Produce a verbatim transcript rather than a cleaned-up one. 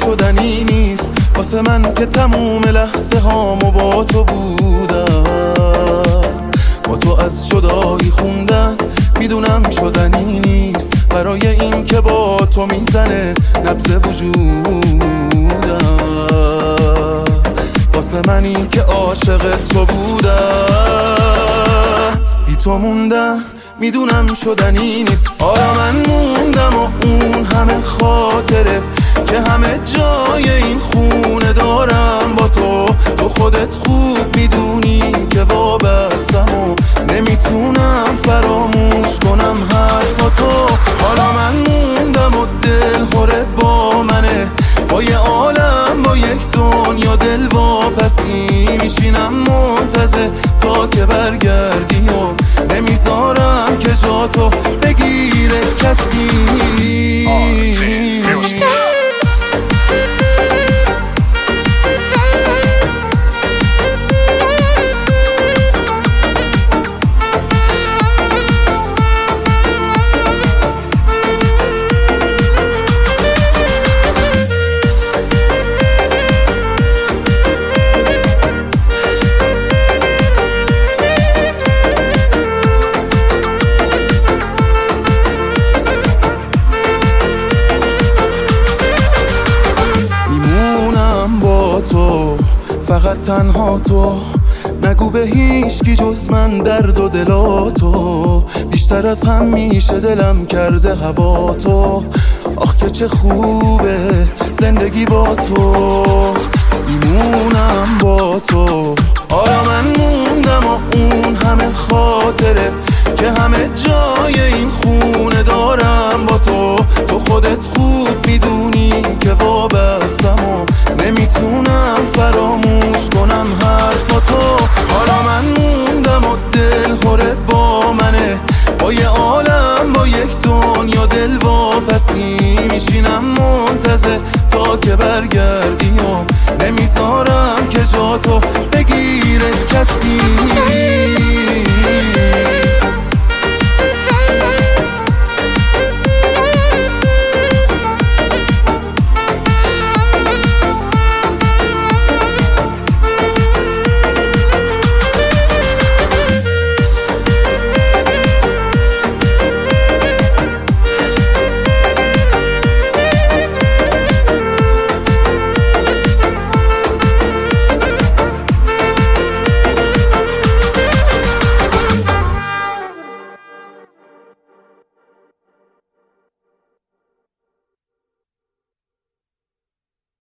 شدنی نیست واسه من که تموم لحظه هامو با تو بودم. با تو از شدایی خوندن میدونم شدنی نیست برای این که با تو میزنه نبض وجودم. واسه منی که عاشق تو بودم بی تو موندم میدونم شدنی نیست. آره من موندم و اون همه خاطره که همه جای این خونه دارم با تو. تو خودت خوب میدونی که وابستم و نمیتونم فراموش کنم حرفاتو. حالا من موندم و دل خوره با منه با یه عالم با یک دنیا دل واپسی میشینم منتظر تا که برگردی و نمیذارم که جاتو بگیره کسی. تو فقط تنها تو نگو به هیچکی جز من درد و دلاتو. بیشتر از همیشه دلم کرده هوا تو. آخ که چه خوبه زندگی با تو. میمونم با تو. آره من موندم و اون همه خاطره که همه جای این